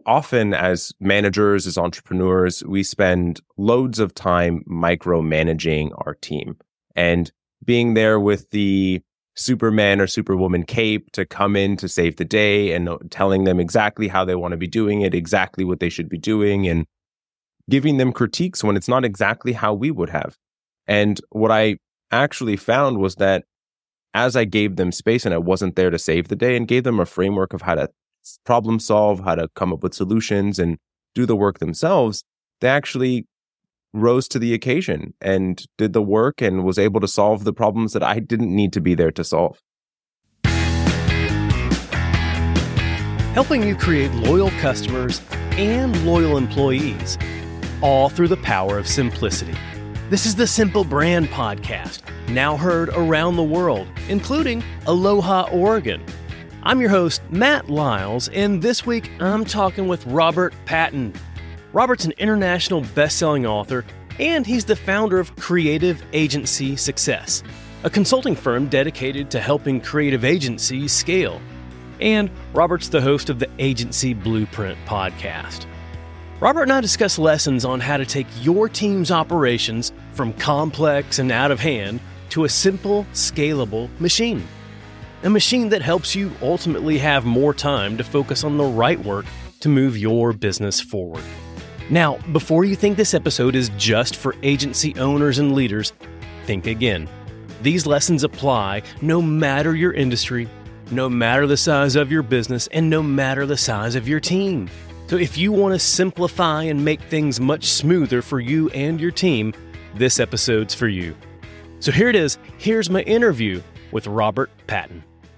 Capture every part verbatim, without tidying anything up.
often as managers, as entrepreneurs, we spend loads of time micromanaging our team and being there with the Superman or Superwoman cape to come in to save the day and telling them exactly how they want to be doing it, exactly what they should be doing, and giving them critiques when it's not exactly how we would have. And what I actually found was that as I gave them space and I wasn't there to save the day and gave them a framework of how to problem solve, how to come up with solutions and do the work themselves, they actually rose to the occasion and did the work and was able to solve the problems that I didn't need to be there to solve. Helping you create loyal customers and loyal employees, all through the power of simplicity. This is the Simple Brand Podcast, now heard around the world, including Aloha, Oregon. I'm your host, Matt Lyles, and this week I'm talking with Robert Patton. Robert's an international best-selling author, and he's the founder of Creative Agency Success, a consulting firm dedicated to helping creative agencies scale. And Robert's the host of the Agency Blueprint podcast. Robert and I discuss lessons on how to take your team's operations from complex and out of hand to a simple, scalable machine. A machine that helps you ultimately have more time to focus on the right work to move your business forward. Now, before you think this episode is just for agency owners and leaders, think again. These lessons apply no matter your industry, no matter the size of your business, and no matter the size of your team. So if you want to simplify and make things much smoother for you and your team, this episode's for you. So here it is. Here's my interview with Robert Patton.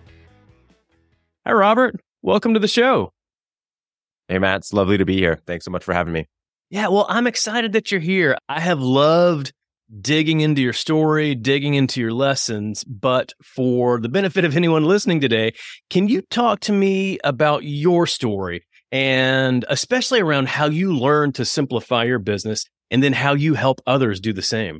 Hi, Robert. Welcome to the show. Hey, Matt. It's lovely to be here. Thanks so much for having me. Yeah, well, I'm excited that you're here. I have loved digging into your story, digging into your lessons, but for the benefit of anyone listening today, can you talk to me about your story and especially around how you learned to simplify your business and then how you help others do the same?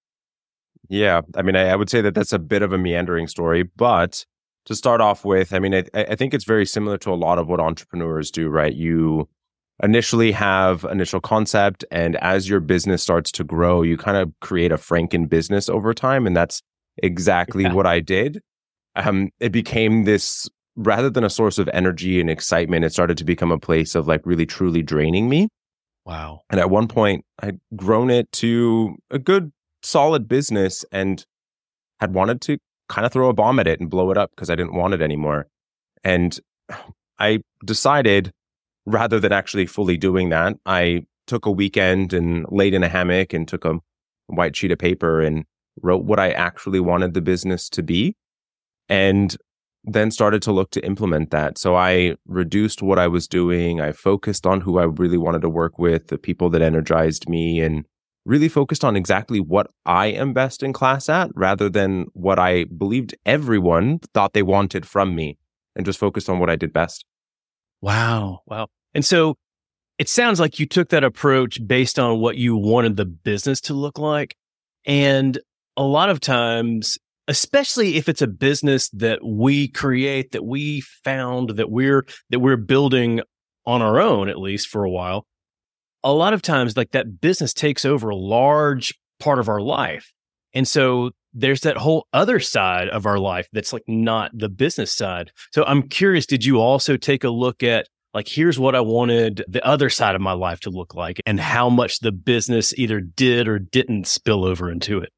Yeah, I mean, I, I would say that that's a bit of a meandering story, but to start off with, I mean, I, I think it's very similar to a lot of what entrepreneurs do, right? You initially have initial concept, and as your business starts to grow, you kind of create a Franken business over time, and that's exactly yeah. what I did. Um, it became this, rather than a source of energy and excitement, it started to become a place of like really truly draining me. Wow. And at one point, I'd grown it to a good, solid business and had wanted to kind of throw a bomb at it and blow it up because I didn't want it anymore. And I decided, rather than actually fully doing that, I took a weekend and laid in a hammock and took a white sheet of paper and wrote what I actually wanted the business to be, and then started to look to implement that. So I reduced what I was doing. I focused on who I really wanted to work with, the people that energized me, and really focused on exactly what I am best in class at rather than what I believed everyone thought they wanted from me, and just focused on what I did best. Wow. Wow. And so it sounds like you took that approach based on what you wanted the business to look like. And a lot of times, especially if it's a business that we create, that we found, that we're that we're building on our own, at least for a while, a lot of times like that business takes over a large part of our life. And so there's that whole other side of our life that's like not the business side. So I'm curious, did you also take a look at like, here's what I wanted the other side of my life to look like and how much the business either did or didn't spill over into it?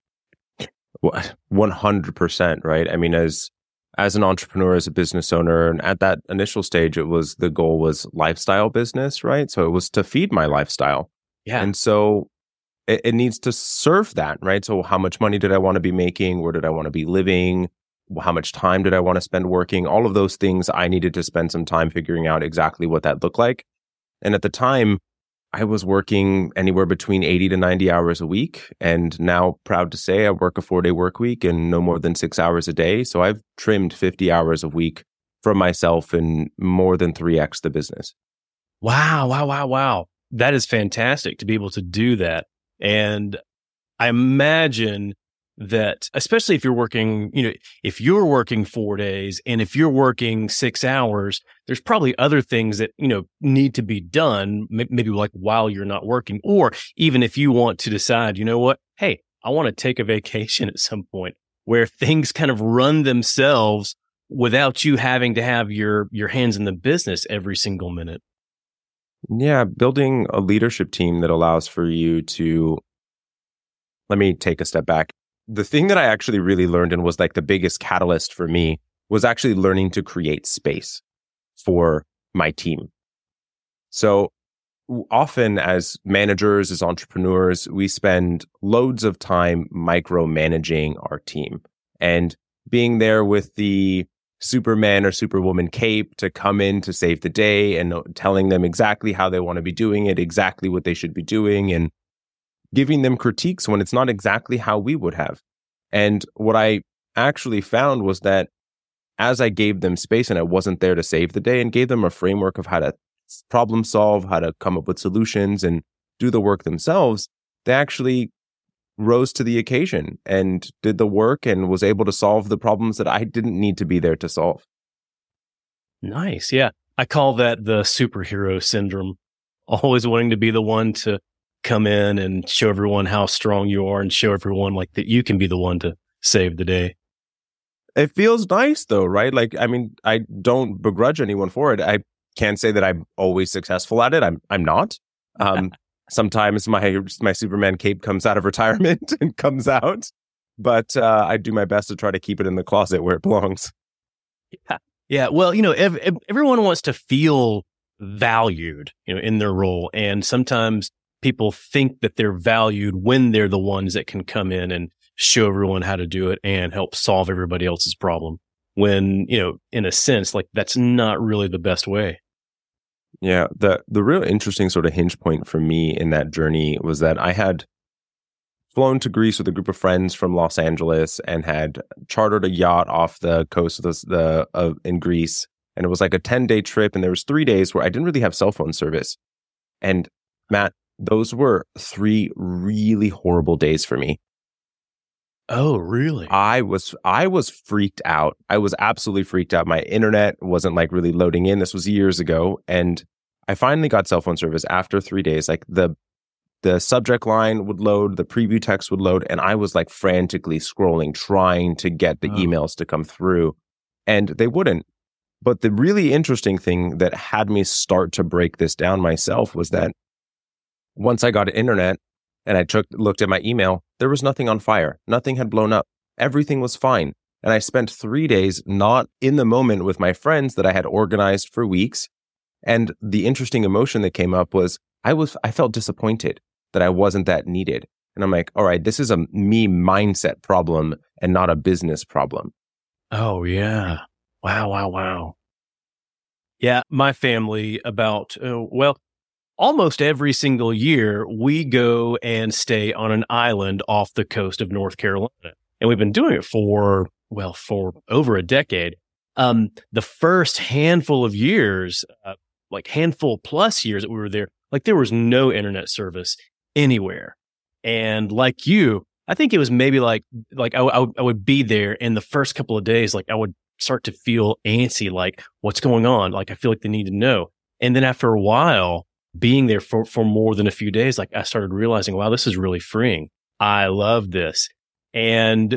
one hundred percent, right? I mean, as as an entrepreneur, as a business owner, and at that initial stage, it was the goal was lifestyle business, right? So it was to feed my lifestyle. Yeah. And so it, it needs to serve that, right? So how much money did I want to be making? Where did I want to be living? How much time did I want to spend working? All of those things, I needed to spend some time figuring out exactly what that looked like. And at the time, I was working anywhere between eighty to ninety hours a week. And now, proud to say, I work a four-day work week and no more than six hours a day. So I've trimmed fifty hours a week from myself and more than three x the business. Wow, wow, wow, wow. That is fantastic to be able to do that. And I imagine that, especially if you're working, you know, if you're working four days and if you're working six hours, there's probably other things that, you know, need to be done, maybe like while you're not working, or even if you want to decide, you know what, hey, I want to take a vacation at some point where things kind of run themselves without you having to have your, your hands in the business every single minute. Yeah, building a leadership team that allows for you to, let me take a step back. The thing that I actually really learned and was like the biggest catalyst for me was actually learning to create space for my team. So often as managers, as entrepreneurs, we spend loads of time micromanaging our team and being there with the Superman or Superwoman cape to come in to save the day and telling them exactly how they want to be doing it, exactly what they should be doing, and giving them critiques when it's not exactly how we would have. And what I actually found was that as I gave them space and I wasn't there to save the day and gave them a framework of how to problem solve, how to come up with solutions and do the work themselves, they actually rose to the occasion and did the work and was able to solve the problems that I didn't need to be there to solve. Nice. Yeah. I call that the superhero syndrome. Always wanting to be the one to come in and show everyone how strong you are and show everyone like that you can be the one to save the day. It feels nice though, right? Like, I mean, I don't begrudge anyone for it. I can't say that I'm always successful at it. I'm I'm not. Um, sometimes my my Superman cape comes out of retirement and comes out, but uh, I do my best to try to keep it in the closet where it belongs. Yeah. Yeah. Well, you know, ev- ev- everyone wants to feel valued, you know, in their role. And sometimes people think that they're valued when they're the ones that can come in and show everyone how to do it and help solve everybody else's problem. When, you know, in a sense, like that's not really the best way. Yeah. The, the real interesting sort of hinge point for me in that journey was that I had flown to Greece with a group of friends from Los Angeles and had chartered a yacht off the coast of the, the of in Greece. And it was like a ten day trip. And there was three days where I didn't really have cell phone service. And Matt, those were three really horrible days for me. Oh, really? I was I was freaked out. I was absolutely freaked out. My internet wasn't like really loading in. This was years ago. And I finally got cell phone service after three days. Like the the subject line would load, the preview text would load, and I was like frantically scrolling, trying to get the oh. emails to come through. And they wouldn't. But the really interesting thing that had me start to break this down myself was that once I got internet and I took looked at my email, there was nothing on fire. Nothing had blown up. Everything was fine. And I spent three days not in the moment with my friends that I had organized for weeks. And the interesting emotion that came up was I was I felt disappointed that I wasn't that needed. And I'm like, all right, this is a me mindset problem and not a business problem. Oh, yeah. Wow, wow, wow. Yeah, my family about, uh, well, almost every single year, we go and stay on an island off the coast of North Carolina. And we've been doing it for, well, for over a decade. Um, the first handful of years, uh, like handful plus years that we were there, like there was no internet service anywhere. And like you, I think it was maybe like, like I, I, I would be there and the first couple of days, like I would start to feel antsy, like what's going on? Like I feel like they need to know. And then after a while, being there for, for more than a few days, like I started realizing, wow, this is really freeing. I love this. And,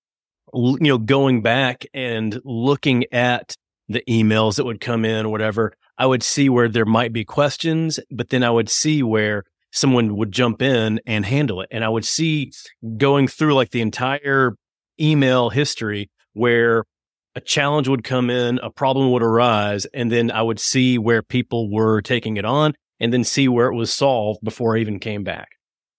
you know, going back and looking at the emails that would come in or whatever, I would see where there might be questions, but then I would see where someone would jump in and handle it. And I would see going through like the entire email history where a challenge would come in, a problem would arise, and then I would see where people were taking it on and then see where it was solved before I even came back.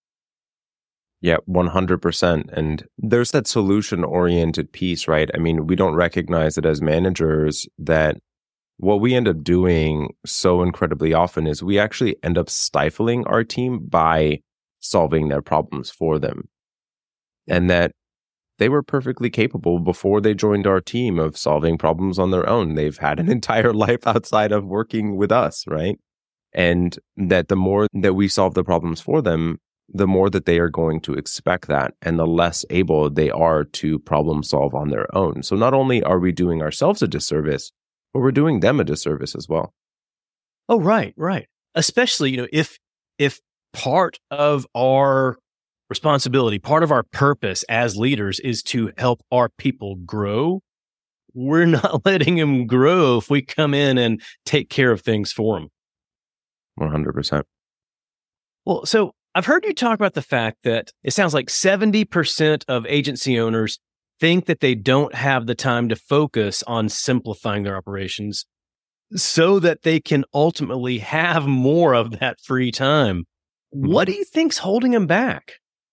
Yeah, one hundred percent. And there's that solution-oriented piece, right? I mean, we don't recognize it as managers that what we end up doing so incredibly often is we actually end up stifling our team by solving their problems for them. And that they were perfectly capable before they joined our team of solving problems on their own. They've had an entire life outside of working with us, right? And that the more that we solve the problems for them, the more that they are going to expect that and the less able they are to problem solve on their own. So not only are we doing ourselves a disservice, but we're doing them a disservice as well. Oh, right, right. Especially, you know, if if part of our responsibility, part of our purpose as leaders is to help our people grow, we're not letting them grow if we come in and take care of things for them. one hundred percent. Well, so I've heard you talk about the fact that it sounds like seventy percent of agency owners think that they don't have the time to focus on simplifying their operations so that they can ultimately have more of that free time. What do you think's holding them back?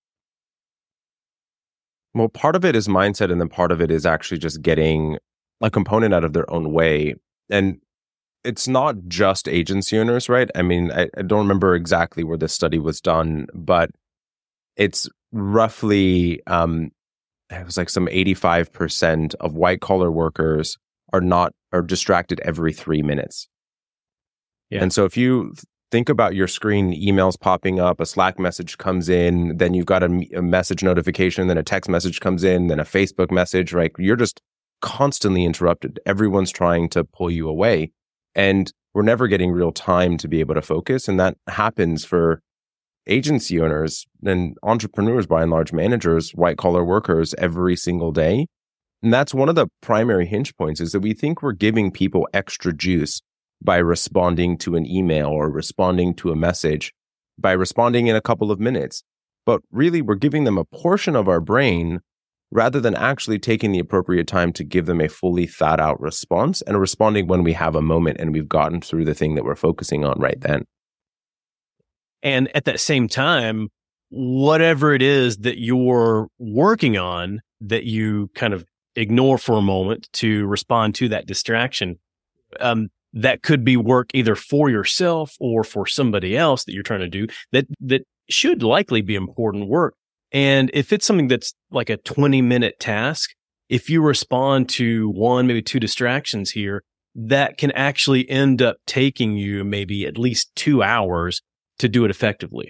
Well, part of it is mindset, and then part of it is actually just getting a component out of their own way. And it's not just agency owners, right? I mean, I, I don't remember exactly where this study was done, but it's roughly, um, it was like some eighty-five percent of white collar workers are not, are distracted every three minutes. Yeah. And so if you think about your screen, emails popping up, a Slack message comes in, then you've got a, a message notification, then a text message comes in, then a Facebook message, right? You're just constantly interrupted. Everyone's trying to pull you away. And we're never getting real time to be able to focus. And that happens for agency owners and entrepreneurs, by and large, managers, white collar workers every single day. And that's one of the primary hinge points, is that we think we're giving people extra juice by responding to an email or responding to a message, by responding in a couple of minutes. But really, we're giving them a portion of our brain rather than actually taking the appropriate time to give them a fully thought out response and responding when we have a moment and we've gotten through the thing that we're focusing on right then. And at that same time, whatever it is that you're working on that you kind of ignore for a moment to respond to that distraction, um, that could be work either for yourself or for somebody else that you're trying to do that, that should likely be important work. And if it's something that's like a twenty minute task, if you respond to one, maybe two distractions here, that can actually end up taking you maybe at least two hours to do it effectively.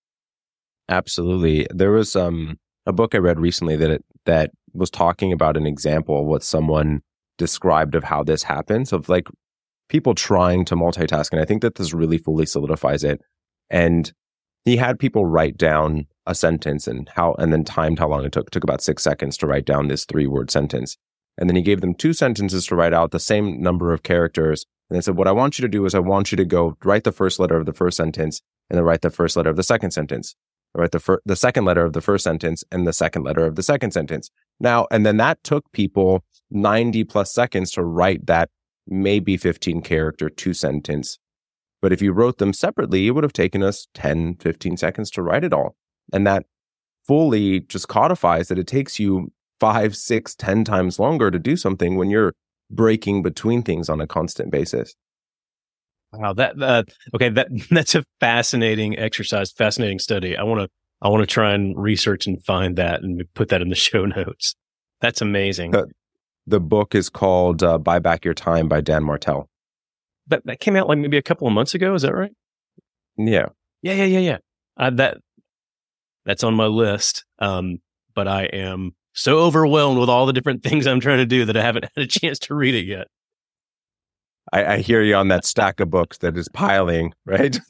Absolutely. There was um, a book I read recently that it, that was talking about an example of what someone described of how this happens, of like people trying to multitask. And I think that this really fully solidifies it. And he had people write down a sentence and how, and then timed how long it took. It took about six seconds to write down this three word sentence. And then he gave them two sentences to write out the same number of characters. And they said, what I want you to do is I want you to go write the first letter of the first sentence and then write the first letter of the second sentence. Write the fir- the second letter of the first sentence and the second letter of the second sentence. Now, and then that took people ninety plus seconds to write that maybe fifteen character two sentence. But if you wrote them separately, it would have taken us ten, fifteen seconds to write it all. And that fully just codifies that it takes you five, six, ten times longer to do something when you're breaking between things on a constant basis. Wow, that uh, okay, that that's a fascinating exercise, fascinating study. I want to I want to try and research and find that and put that in the show notes. That's amazing. The, the book is called uh, "Buy Back Your Time" by Dan Martell. That that came out like maybe a couple of months ago. Is that right? Yeah, yeah, yeah, yeah, yeah. Uh, that that's on my list. Um, but I am so overwhelmed with all the different things I'm trying to do that I haven't had a chance to read it yet. I, I hear you on that stack of books that is piling, right?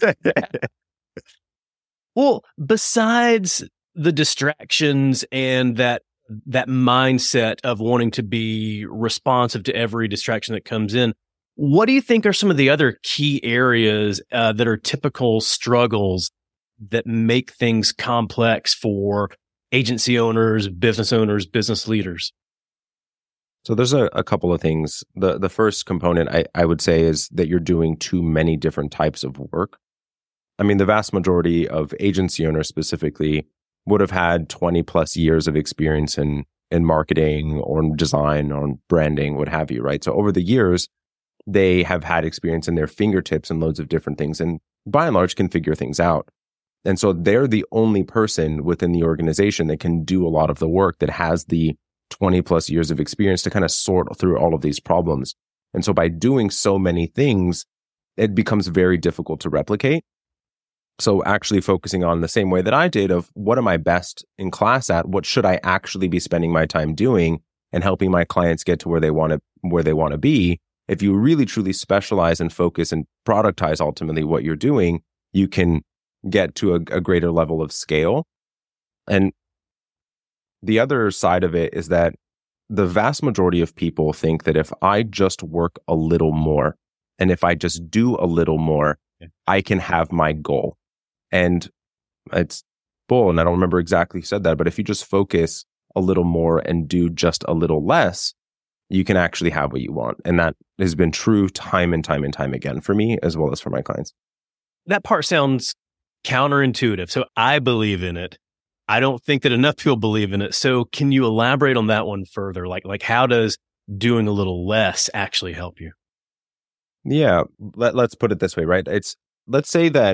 Well, besides the distractions and that that mindset of wanting to be responsive to every distraction that comes in, what do you think are some of the other key areas uh, that are typical struggles that make things complex for agency owners, business owners, business leaders? So there's a, a couple of things. The the first component I, I would say is that you're doing too many different types of work. I mean, the vast majority of agency owners specifically would have had twenty plus years of experience in, in marketing or design or branding, what have you, right? So over the years, they have had experience in their fingertips and loads of different things, and by and large can figure things out. And so they're the only person within the organization that can do a lot of the work, that has the twenty plus years of experience to kind of sort through all of these problems. And so by doing so many things, it becomes very difficult to replicate. So actually focusing on the same way that I did of what am I best in class at? What should I actually be spending my time doing and helping my clients get to where they want to, where they want to be? If you really truly specialize and focus and productize ultimately what you're doing, you can get to a, a greater level of scale. And the other side of it is that the vast majority of people think that if I just work a little more and if I just do a little more, yeah. I can have my goal. And it's bull. And I don't remember exactly who said that, but if you just focus a little more and do just a little less, you can actually have what you want. And that has been true time and time and time again for me, as well as for my clients. That part sounds counterintuitive. So I believe in it. I don't think that enough people believe in it. So can you elaborate on that one further? Like, like how does doing a little less actually help you? Yeah. Let, let's put it this way, right? It's, let's say that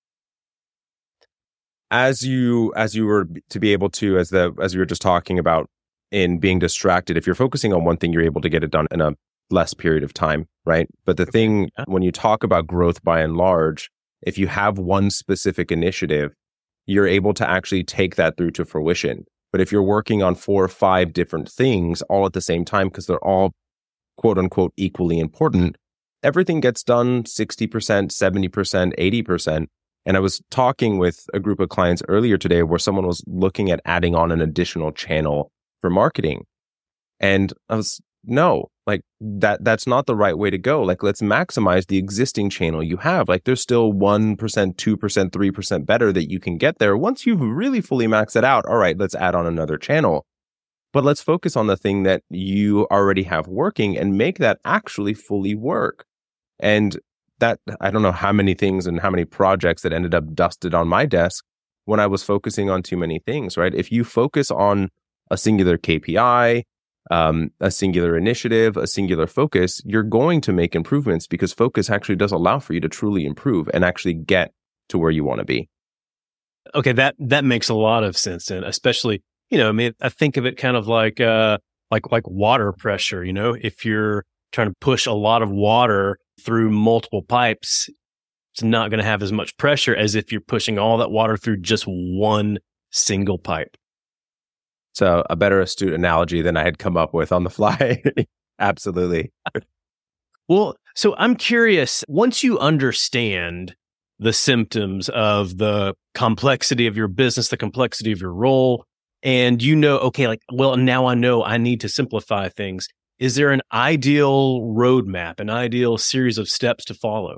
as you, as you were to be able to, as the, as we were just talking about in being distracted, if you're focusing on one thing, you're able to get it done in a less period of time, right? But the thing, yeah. when you talk about growth by and large, if you have one specific initiative, you're able to actually take that through to fruition. But if you're working on four or five different things all at the same time, because they're all quote unquote equally important, everything gets done sixty percent, seventy percent, eighty percent. And I was talking with a group of clients earlier today where someone was looking at adding on an additional channel for marketing. And I was, no, like that, that's not the right way to go. Like, let's maximize the existing channel you have. Like there's still one percent, two percent, three percent better that you can get there. Once you've really fully maxed it out, all right, let's add on another channel. But let's focus on the thing that you already have working and make that actually fully work. And that, I don't know how many things and how many projects that ended up dusted on my desk when I was focusing on too many things, right? If you focus on a singular K P I, um, a singular initiative, a singular focus, you're going to make improvements because focus actually does allow for you to truly improve and actually get to where you want to be. Okay, that that makes a lot of sense, and especially, you know, I mean, I think of it kind of like uh, like like water pressure. You know, if you're trying to push a lot of water through multiple pipes, it's not going to have as much pressure as if you're pushing all that water through just one single pipe. So a better astute analogy than I had come up with on the fly. Absolutely. Well, so I'm curious, once you understand the symptoms of the complexity of your business, the complexity of your role, and you know, okay, like, well, now I know I need to simplify things. Is there an ideal roadmap, an ideal series of steps to follow?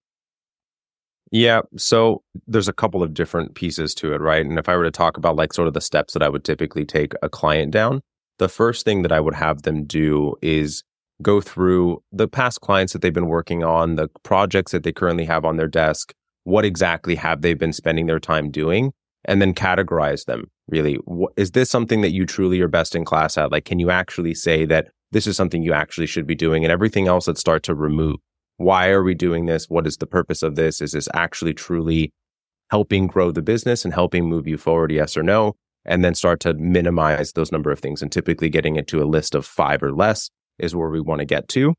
Yeah. So there's a couple of different pieces to it, right? And if I were to talk about like sort of the steps that I would typically take a client down, the first thing that I would have them do is go through the past clients that they've been working on, the projects that they currently have on their desk, what exactly have they been spending their time doing, and then categorize them. Really, is this something that you truly are best in class at? Like, can you actually say that this is something you actually should be doing, and everything else that start to remove? Why are we doing this? What is the purpose of this? Is this actually truly helping grow the business and helping move you forward? Yes or no? And then start to minimize those number of things. And typically getting it to a list of five or less is where we want to get to.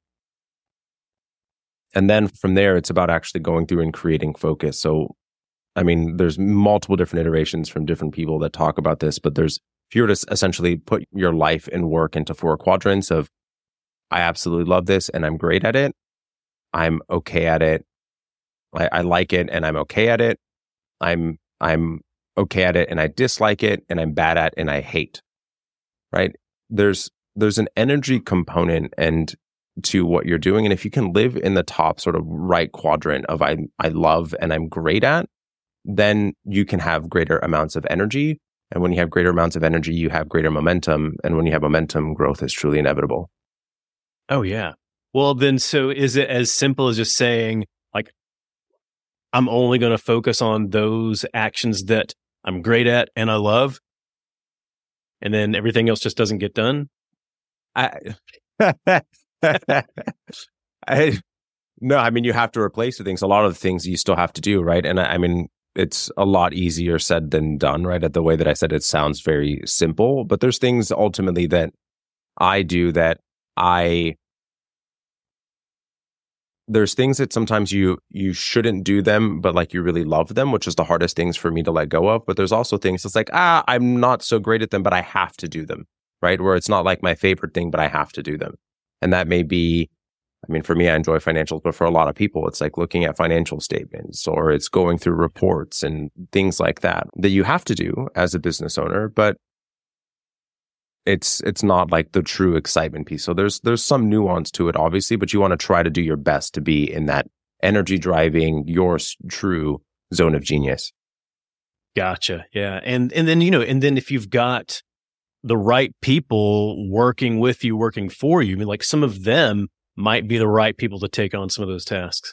And then from there, it's about actually going through and creating focus. So, I mean, there's multiple different iterations from different people that talk about this, but there's, if you were to essentially put your life and work into four quadrants of, I absolutely love this and I'm great at it. I'm okay at it. I, I like it and I'm okay at it. I'm I'm okay at it and I dislike it, and I'm bad at and I hate. Right? There's there's an energy component and to what you're doing. And if you can live in the top sort of right quadrant of I I love and I'm great at, then you can have greater amounts of energy. And when you have greater amounts of energy, you have greater momentum. And when you have momentum, growth is truly inevitable. Oh, yeah. Well, then, so is it as simple as just saying, like, I'm only going to focus on those actions that I'm great at and I love, and then everything else just doesn't get done? I, I, no, I mean, you have to replace the things. A lot of the things you still have to do, right? And I, I mean, it's a lot easier said than done, right? At the way that I said it sounds very simple, but there's things ultimately that I do that I there's things that sometimes you you shouldn't do them, but like you really love them, which is the hardest things for me to let go of. But there's also things that's like, ah, I'm not so great at them, but I have to do them, right? Where it's not like my favorite thing, but I have to do them. And that may be, I mean, for me, I enjoy financials, but for a lot of people, it's like looking at financial statements, or it's going through reports and things like that, that you have to do as a business owner, but it's it's not like the true excitement piece. So there's there's some nuance to it, obviously, but you want to try to do your best to be in that energy driving, your s- true zone of genius. Gotcha. Yeah. And and then, you know, and then if you've got the right people working with you, working for you, I mean, like some of them might be the right people to take on some of those tasks.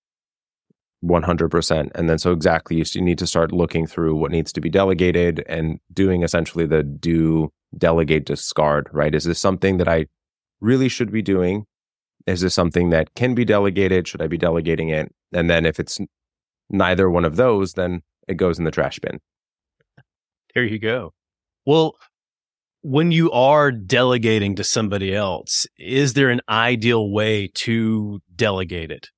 one hundred percent. And then so exactly, you s- you need to start looking through what needs to be delegated and doing essentially the do, delegate, discard, right? Is this something that I really should be doing? Is this something that can be delegated? Should I be delegating it? And then if it's n- neither one of those, then it goes in the trash bin. There you go. Well, when you are delegating to somebody else, is there an ideal way to delegate it?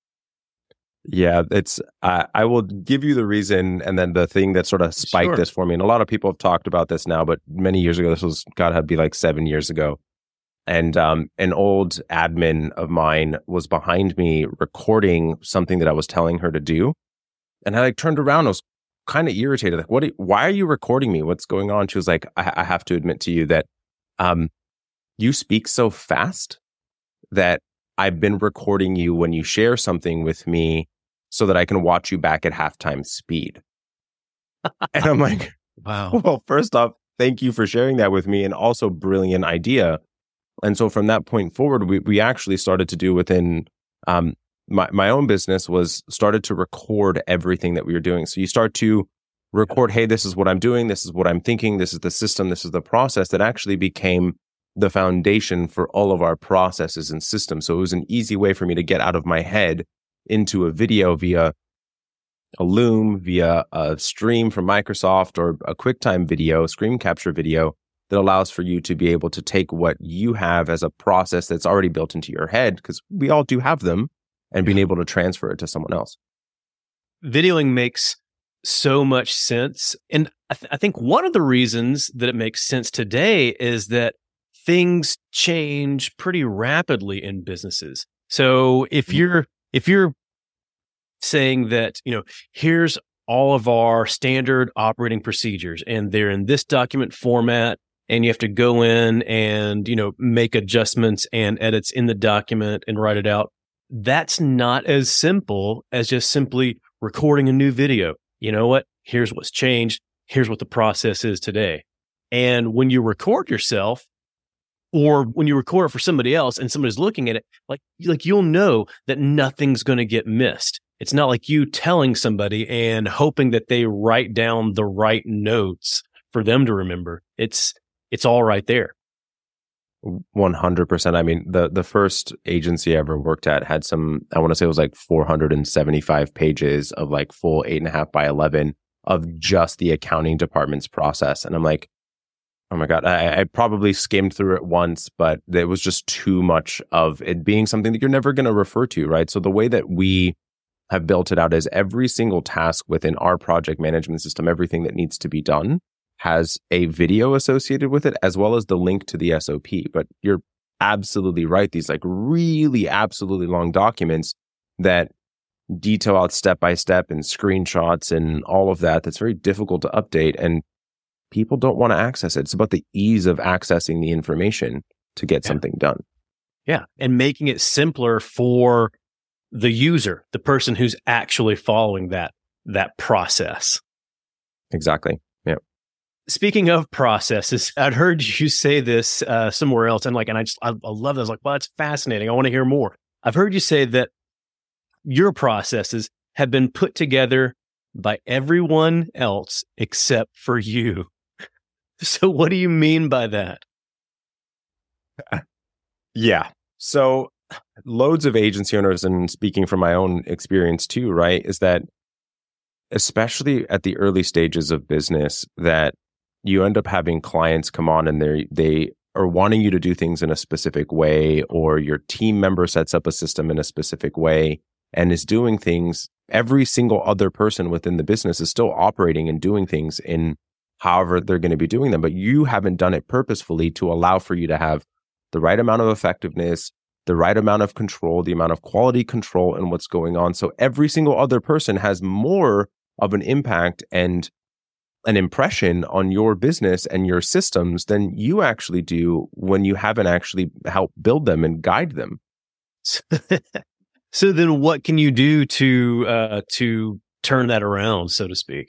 Yeah, it's, I I will give you the reason. And then the thing that sort of spiked Sure. this for me, and a lot of people have talked about this now, but many years ago, this was, God, had to be like seven years ago. And um, an old admin of mine was behind me recording something that I was telling her to do. And I like turned around, I was kind of irritated. Like, what, do you- why are you recording me? What's going on? She was like, I, I have to admit to you that um, you speak so fast that I've been recording you when you share something with me so that I can watch you back at halftime speed. And I'm like, Wow. well, first off, thank you for sharing that with me, and also brilliant idea. And so from that point forward, we, we actually started to do within um, my, my own business was started to record everything that we were doing. So you start to record, hey, this is what I'm doing. This is what I'm thinking. This is the system. This is the process that actually became the foundation for all of our processes and systems. So it was an easy way for me to get out of my head into a video via a Loom, via a stream from Microsoft, or a QuickTime video, screen capture video, that allows for you to be able to take what you have as a process that's already built into your head, because we all do have them, and being able to transfer it to someone else. Videoing makes so much sense. And I, th- I think one of the reasons that it makes sense today is that things change pretty rapidly in businesses. So if you're if you're saying that, you know, here's all of our standard operating procedures and they're in this document format, and you have to go in and, you know, make adjustments and edits in the document and write it out. That's not as simple as just simply recording a new video. You know what? Here's what's changed. Here's what the process is today. And when you record yourself, or when you record it for somebody else and somebody's looking at it, like, like you'll know that nothing's going to get missed. It's not like you telling somebody and hoping that they write down the right notes for them to remember. It's it's all right there. one hundred percent. I mean, the, the first agency I ever worked at had some, I want to say it was like four hundred seventy-five pages of like full eight and a half by eleven of just the accounting department's process. And I'm like, oh my God, I, I probably skimmed through it once, but it was just too much of it being something that you're never going to refer to, right? So the way that we have built it out is every single task within our project management system, everything that needs to be done has a video associated with it, as well as the link to the S O P. But you're absolutely right. These like really absolutely long documents that detail out step by step and screenshots and all of that, that's very difficult to update. And people don't want to access it. It's about the ease of accessing the information to get Yeah. something done. Yeah. And making it simpler for the user, the person who's actually following that, that process. Exactly. Yeah. Speaking of processes, I'd heard you say this uh, somewhere else, and like, and I just I, I love this. I was like, well, that's fascinating. I want to hear more. I've heard you say that your processes have been put together by everyone else except for you. So, what do you mean by that? Yeah. So, loads of agency owners, and speaking from my own experience too, right, is that especially at the early stages of business, that you end up having clients come on and they they are wanting you to do things in a specific way, or your team member sets up a system in a specific way and is doing things, every single other person within the business is still operating and doing things in however they're going to be doing them. But you haven't done it purposefully to allow for you to have the right amount of effectiveness, the right amount of control, the amount of quality control in what's going on. So every single other person has more of an impact and an impression on your business and your systems than you actually do when you haven't actually helped build them and guide them. So then what can you do to uh, to turn that around, so to speak?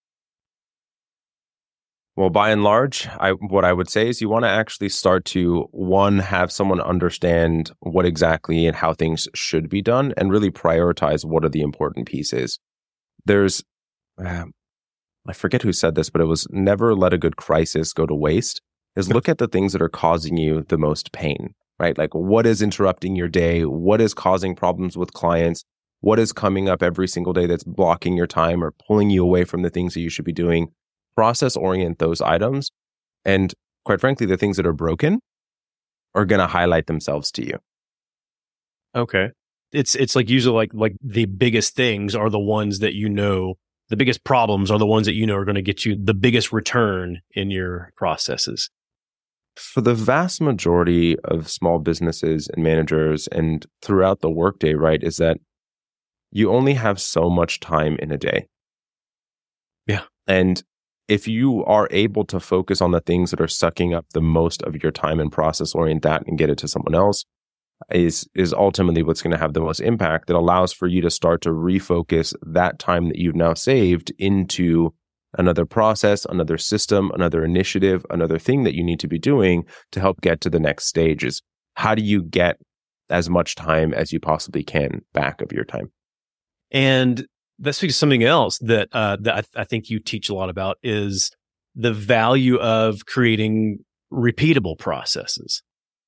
Well, by and large, I, what I would say is you want to actually start to, one, have someone understand what exactly and how things should be done and really prioritize what are the important pieces. There's, uh, I forget who said this, but it was never let a good crisis go to waste, is look at the things that are causing you the most pain, right? Like what is interrupting your day? What is causing problems with clients? What is coming up every single day that's blocking your time or pulling you away from the things that you should be doing? Process orient those items. And quite frankly, the things that are broken are going to highlight themselves to you. Okay. It's it's like usually like like the biggest things are the ones that you know, the biggest problems are the ones that you know are going to get you the biggest return in your processes. For the vast majority of small businesses and managers and throughout the workday, right, is that you only have so much time in a day. Yeah. And if you are able to focus on the things that are sucking up the most of your time and process orient that and get it to someone else is is ultimately what's going to have the most impact. That allows for you to start to refocus that time that you've now saved into another process, another system, another initiative, another thing that you need to be doing to help get to the next stage. Is how do you get as much time as you possibly can back of your time? And that speaks to something else that uh, that I, th- I think you teach a lot about is the value of creating repeatable processes.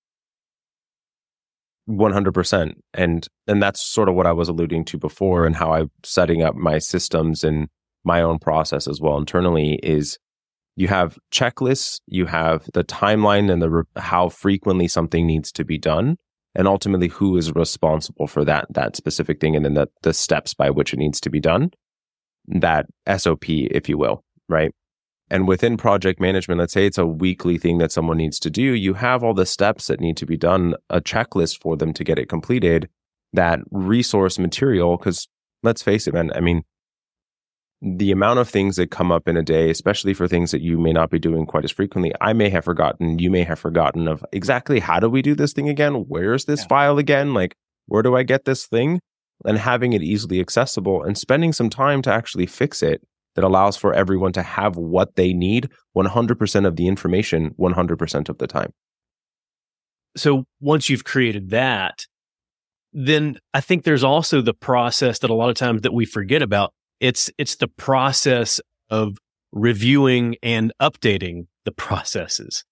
one hundred percent. And and that's sort of what I was alluding to before, and how I'm setting up my systems and my own process as well internally is you have checklists, you have the timeline and the re- how frequently something needs to be done. And ultimately, who is responsible for that that specific thing, and then the, the steps by which it needs to be done, that S O P, if you will, right? And within project management, let's say it's a weekly thing that someone needs to do, you have all the steps that need to be done, a checklist for them to get it completed, that resource material, because let's face it, man, I mean, the amount of things that come up in a day, especially for things that you may not be doing quite as frequently, I may have forgotten, you may have forgotten of exactly how do we do this thing again? Where's this yeah. file again? Like, where do I get this thing? And having it easily accessible and spending some time to actually fix it that allows for everyone to have what they need one hundred percent of the information, one hundred percent of the time. So once you've created that, then I think there's also the process that a lot of times that we forget about. It's it's the process of reviewing and updating the processes.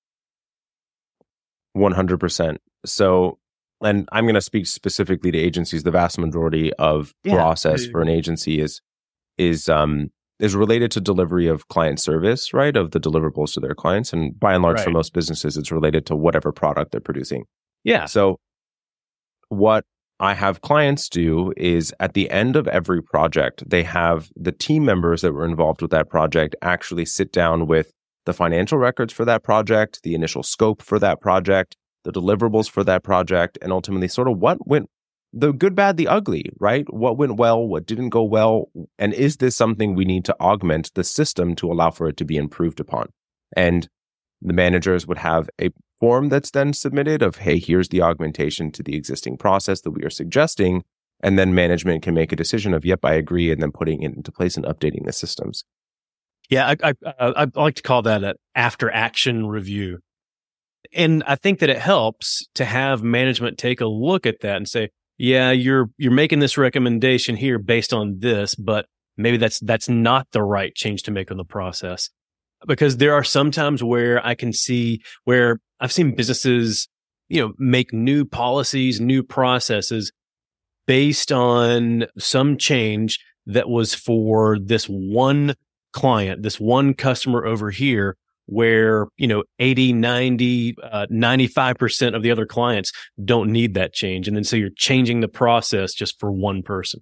one hundred percent. So, and I'm going to speak specifically to agencies. The vast majority of yeah. process for an agency is is um is related to delivery of client service, right? Of the deliverables to their clients. And by and large, right. for most businesses, it's related to whatever product they're producing. Yeah. So what I have clients do is at the end of every project, they have the team members that were involved with that project actually sit down with the financial records for that project, the initial scope for that project, the deliverables for that project, and ultimately sort of what went, the good, bad, the ugly, right? What went well, what didn't go well, and is this something we need to augment the system to allow for it to be improved upon? And the managers would have a form that's then submitted of, hey, here's the augmentation to the existing process that we are suggesting. And then management can make a decision of, yep, I agree, and then putting it into place and updating the systems. Yeah, I, I, I like to call that an after action review. And I think that it helps to have management take a look at that and say, yeah, you're you're making this recommendation here based on this, but maybe that's that's not the right change to make on the process. Because there are some times where I can see where I've seen businesses, you know, make new policies, new processes based on some change that was for this one client, this one customer over here, where, you know, eighty, ninety, uh, ninety-five percent of the other clients don't need that change. And then so you're changing the process just for one person.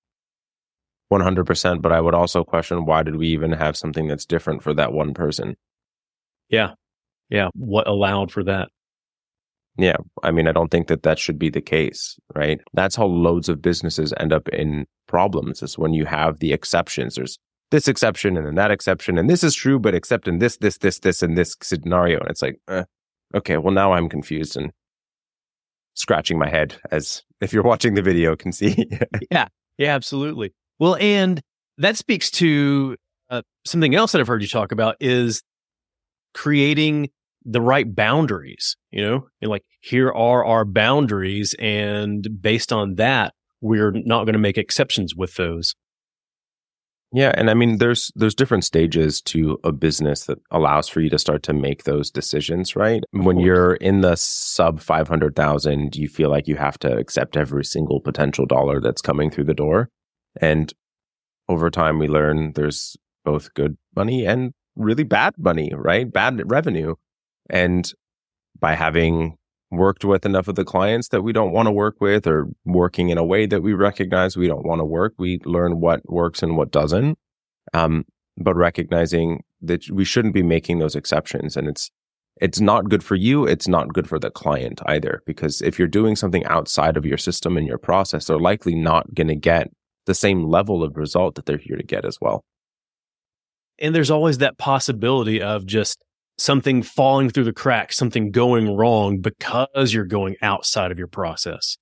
one hundred percent. But I would also question, why did we even have something that's different for that one person? Yeah. Yeah. What allowed for that? Yeah. I mean, I don't think that that should be the case, right? That's how loads of businesses end up in problems, is when you have the exceptions. There's this exception and then that exception, and this is true, but except in this, this, this, this, and this scenario. And it's like, eh, okay, well, now I'm confused and scratching my head, as if you're watching the video can see. Yeah. Yeah, absolutely. Well, and that speaks to uh, something else that I've heard you talk about, is creating the right boundaries, you know, and like, here are our boundaries, and based on that, we're not going to make exceptions with those. Yeah, and I mean, there's there's different stages to a business that allows for you to start to make those decisions, right? Of When course. you're in the sub five hundred thousand, you feel like you have to accept every single potential dollar that's coming through the door. And over time, we learn there's both good money and really bad money, right? Bad revenue. And by having worked with enough of the clients that we don't want to work with, or working in a way that we recognize we don't want to work, we learn what works and what doesn't. Um, but recognizing that we shouldn't be making those exceptions, and it's it's not good for you. It's not good for the client either, because if you're doing something outside of your system and your process, they're likely not going to get the same level of result that they're here to get as well. And there's always that possibility of just something falling through the cracks, something going wrong because you're going outside of your process.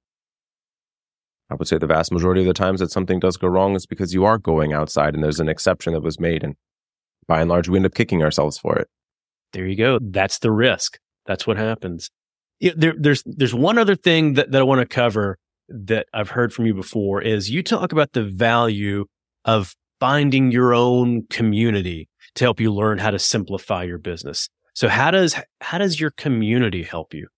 I would say the vast majority of the times that something does go wrong is because you are going outside and there's an exception that was made. And by and large, we end up kicking ourselves for it. There you go. That's the risk. That's what happens. Yeah, there, there's there's one other thing that, that I want to cover that I've heard from you before, is you talk about the value of finding your own community to help you learn how to simplify your business. So how does how does your community help you?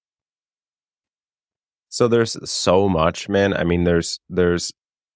So there's so much, man. I mean, there's there's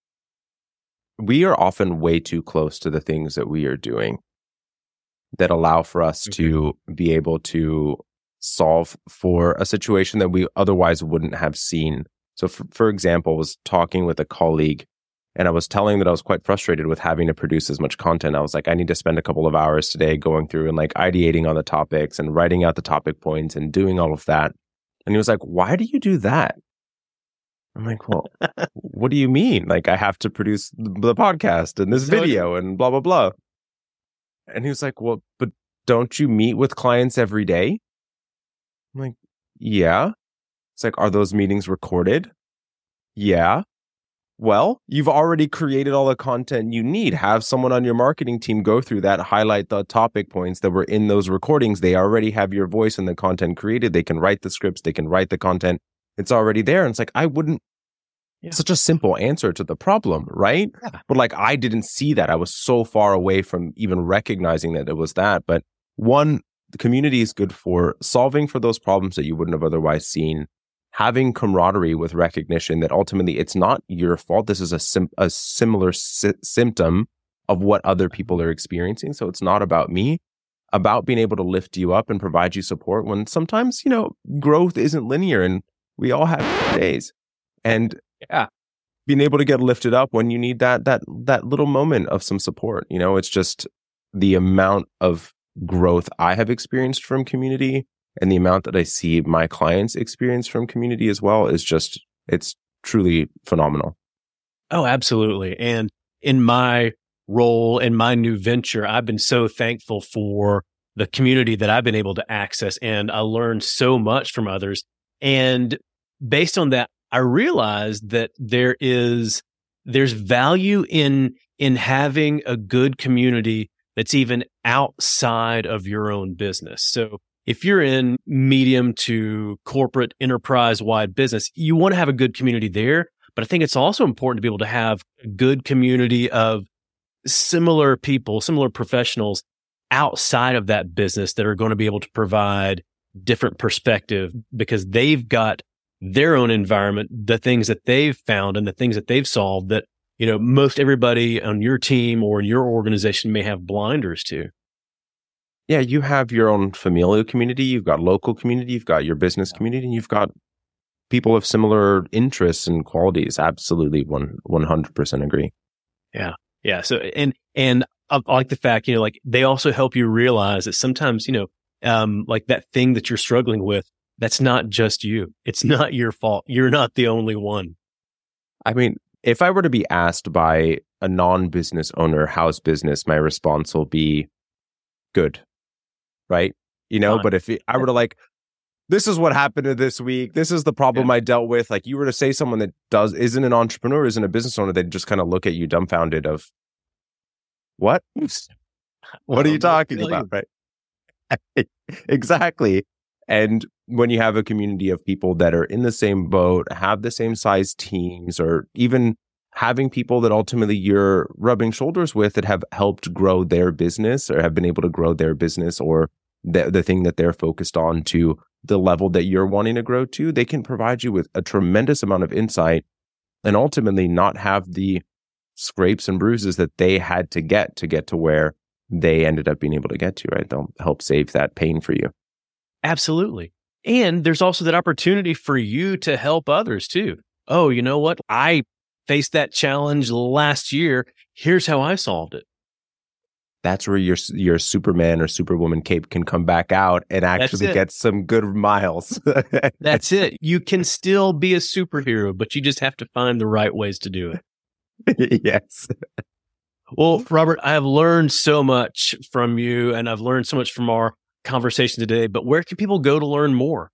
we are often way too close to the things that we are doing that allow for us Okay. to be able to solve for a situation that we otherwise wouldn't have seen. So for, for example, I was talking with a colleague, and I was telling that I was quite frustrated with having to produce as much content. I was like, I need to spend a couple of hours today going through and like ideating on the topics and writing out the topic points and doing all of that. And he was like, why do you do that? I'm like, well, what do you mean? Like, I have to produce the podcast and this So- video and blah, blah, blah. And he was like, well, but don't you meet with clients every day? I'm like, yeah. It's like, are those meetings recorded? Yeah. Well, you've already created all the content you need. Have someone on your marketing team go through that, highlight the topic points that were in those recordings. They already have your voice and the content created. They can write the scripts. They can write the content. It's already there. And it's like, I wouldn't, Yeah. such a simple answer to the problem, right? Yeah. But like, I didn't see that. I was so far away from even recognizing that it was that. But one, the community is good for solving for those problems that you wouldn't have otherwise seen. Having camaraderie with recognition that ultimately it's not your fault. This is a, sim- a similar sy- symptom of what other people are experiencing. So it's not about me, about being able to lift you up and provide you support when sometimes, you know, growth isn't linear and we all have days. And Yeah. being able to get lifted up when you need that, that, that little moment of some support. You know, it's just the amount of growth I have experienced from community and the amount that I see my clients experience from community as well is just, it's truly phenomenal. Oh, absolutely. And in my role, in my new venture, I've been so thankful for the community that I've been able to access, and I learned so much from others. And based on that, I realized that there is, there's value in, in having a good community that's even outside of your own business. So if you're in medium to corporate enterprise-wide business, you want to have a good community there. But I think it's also important to be able to have a good community of similar people, similar professionals outside of that business that are going to be able to provide different perspective, because they've got their own environment, the things that they've found and the things that they've solved that, you know, most everybody on your team or in your organization may have blinders to. yeah, you have your own familial community, you've got local community, you've got your business community, and you've got people of similar interests and qualities. Absolutely, one one hundred percent agree. Yeah, yeah. So and and I like the fact, you know, like they also help you realize that sometimes, you know, um, like that thing that you're struggling with, that's not just you. It's not your fault. You're not the only one. I mean, if I were to be asked by a non-business owner how's business, my response will be good, right? You know, but if I were to like, this is what happened this week, this is the problem yeah. I dealt with, like you were to say someone that does isn't an entrepreneur, isn't a business owner, they'd just kind of look at you dumbfounded of, what? What are you talking about, you. right? Exactly. And when you have a community of people that are in the same boat, have the same size teams, or even having people that ultimately you're rubbing shoulders with that have helped grow their business or have been able to grow their business or the, the thing that they're focused on to the level that you're wanting to grow to, they can provide you with a tremendous amount of insight and ultimately not have the scrapes and bruises that they had to get to get to where they ended up being able to get to, right? They'll help save that pain for you. Absolutely. And there's also that opportunity for you to help others too. Oh, you know what? I faced that challenge last year. Here's how I solved it. That's where your your Superman or Superwoman cape can come back out and actually get some good miles. That's it. You can still be a superhero, but you just have to find the right ways to do it. Yes. Well, Robert, I have learned so much from you, and I've learned so much from our conversation today, but where can people go to learn more?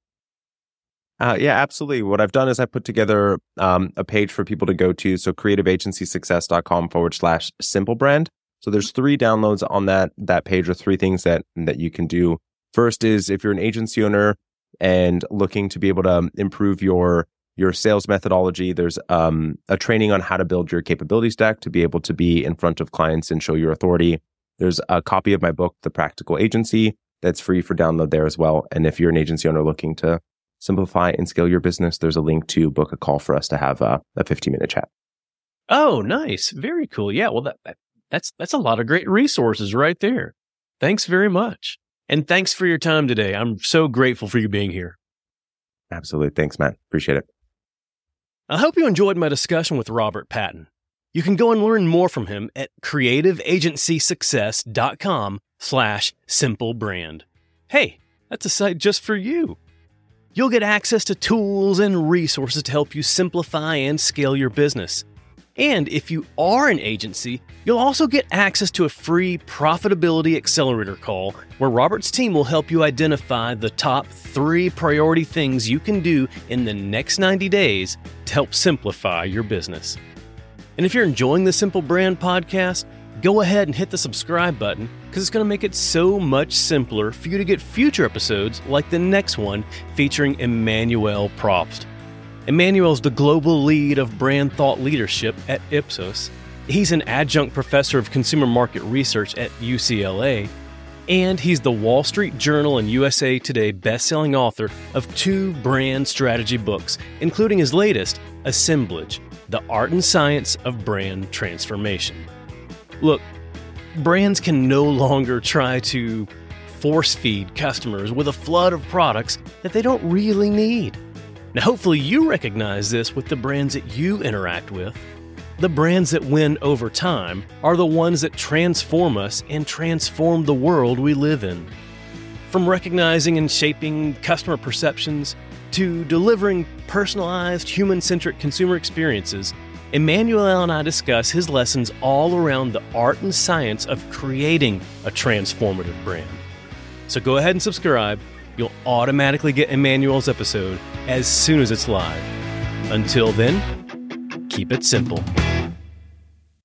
Uh, yeah, absolutely. What I've done is I put together um, a page for people to go to. So creativeagencysuccess.com forward slash simple brand. So there's three downloads on that that page, or three things that that you can do. First is if you're an agency owner and looking to be able to improve your your sales methodology, there's um, a training on how to build your capabilities deck to be able to be in front of clients and show your authority. There's a copy of my book, The Practical Agency, that's free for download there as well. And if you're an agency owner looking to simplify and scale your business, there's a link to book a call for us to have a, a fifteen minute chat. Oh, nice. Very cool. Yeah. Well, that, that that's that's a lot of great resources right there. Thanks very much. And thanks for your time today. I'm so grateful for you being here. Absolutely. Thanks, Matt. Appreciate it. I hope you enjoyed my discussion with Robert Patton. You can go and learn more from him at creativeagencysuccess.com slash simple brand. Hey, that's a site just for you. You'll get access to tools and resources to help you simplify and scale your business. And if you are an agency, you'll also get access to a free Profitability Accelerator call where Robert's team will help you identify the top three priority things you can do in the next ninety days to help simplify your business. And if you're enjoying the Simple Brand podcast, go ahead and hit the subscribe button because it's going to make it so much simpler for you to get future episodes like the next one featuring Emmanuel Probst. Emmanuel is the global lead of brand thought leadership at Ipsos. He's an adjunct professor of consumer market research at U C L A, and he's the Wall Street Journal and U S A Today best-selling author of two brand strategy books, including his latest, Assemblage, The Art and Science of Brand Transformation. Look, brands can no longer try to force-feed customers with a flood of products that they don't really need. Now, hopefully you recognize this with the brands that you interact with. The brands that win over time are the ones that transform us and transform the world we live in. From recognizing and shaping customer perceptions to delivering personalized, human-centric consumer experiences, Emmanuel and I discuss his lessons all around the art and science of creating a transformative brand. So go ahead and subscribe. You'll automatically get Emmanuel's episode as soon as it's live. Until then, keep it simple.